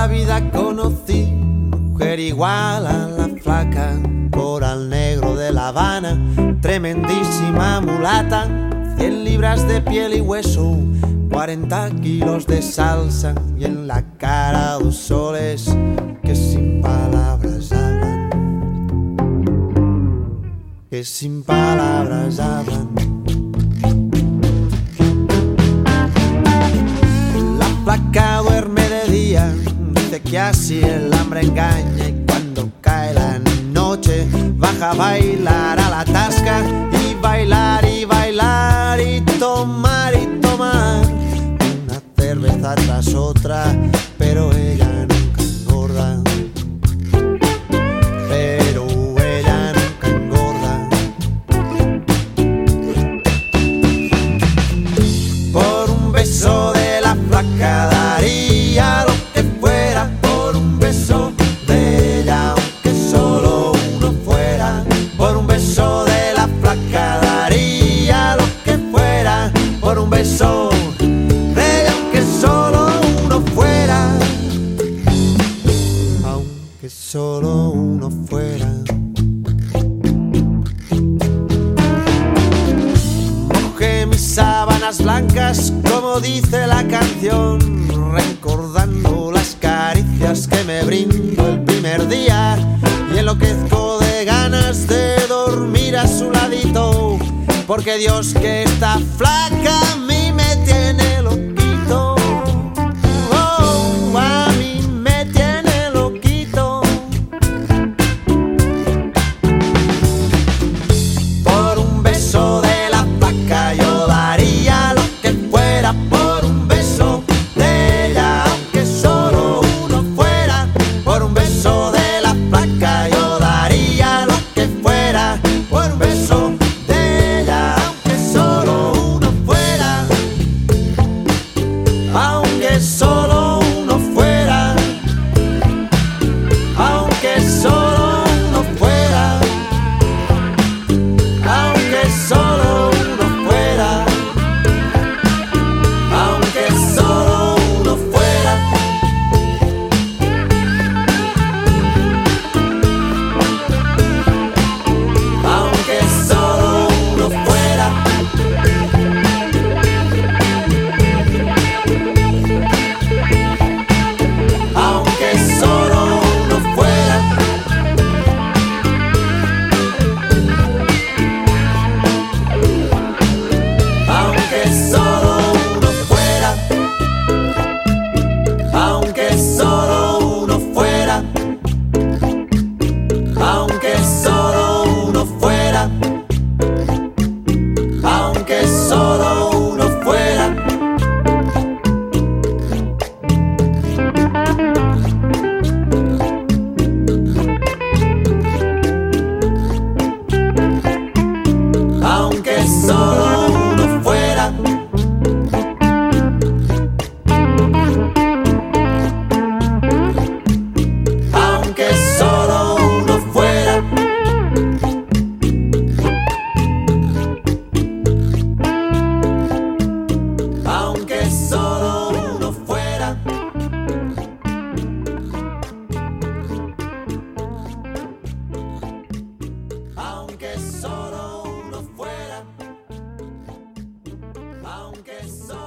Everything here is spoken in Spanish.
la vida conocí mujer igual a la flaca, coral negro de La Habana, tremendísima mulata, 100 libras de piel y hueso, 40 kilos de salsa y en la cara 2 soles que sin palabras hablan, que sin palabras hablan. La flaca duerme de día, dice que así el hambre engaña, y cuando cae la noche baja a bailar a la tasca, y bailar y bailar y tomar una cerveza tras otra, pero ella nunca engorda, pero ella nunca engorda. Por un beso de la flaca daría lo que fuera, por un beso de ella aunque solo uno fuera, por un beso de la flaca daría lo que fuera, por un beso de ella aunque solo uno fuera, aunque solo uno fuera. Mojé mis sábanas blancas como dice la canción, recordando las caricias que me brindó el primer día, y enloquezco de ganas de dormir a su ladito, porque Dios que está flaca a mí me tiene loquito, oh, a mí me tiene loquito. Por un beso de la flaca yo daría lo que fuera, por un beso de ella aunque solo uno fuera, por un beso de la flaca yo daría lo que fuera, por un beso de ella aunque solo uno fuera, aunque solo uno fuera, aunque solo uno fuera, aunque solo uno fuera, aunque solo uno fuera. Aunque solo uno fuera, aunque solo uno fuera, aunque solo uno fuera, aunque solo uno fuera, aunque solo uno fuera, aunque solo uno fuera. Aunque solo uno fuera, aunque solo uno fuera, aunque solo uno fuera, aunque solo uno fuera, aunque solo